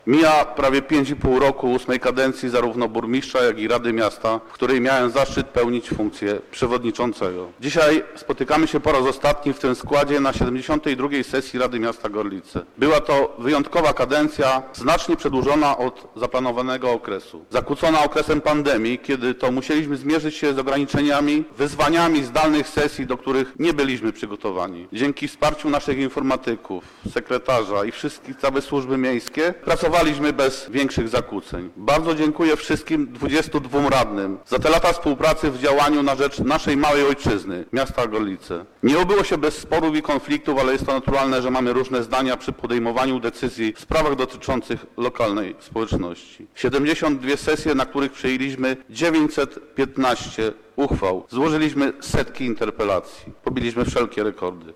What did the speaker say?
Mija prawie 5,5 roku 8 kadencji zarówno burmistrza, jak i Rady Miasta, w której miałem zaszczyt pełnić funkcję przewodniczącego. Dzisiaj spotykamy się po raz ostatni w tym składzie na 72. sesji Rady Miasta Gorlice. Była to wyjątkowa kadencja, znacznie przedłużona od zaplanowanego okresu. Zakłócona okresem pandemii, kiedy to musieliśmy zmierzyć się z ograniczeniami, wyzwaniami zdalnych sesji, do których nie byliśmy przygotowani. Dzięki wsparciu naszych informatyków, sekretarza i wszystkich, całe służby miejskie, pracowaliśmy bez większych zakłóceń. Bardzo dziękuję wszystkim 22 radnym za te lata współpracy w działaniu na rzecz naszej małej ojczyzny, miasta Gorlice. Nie obyło się bez sporów i konfliktów, ale jest to naturalne, że mamy różne zdania przy podejmowaniu decyzji w sprawach dotyczących lokalnej społeczności. 72 sesje, na których przyjęliśmy 915 uchwał. Złożyliśmy setki interpelacji. Pobiliśmy wszelkie rekordy.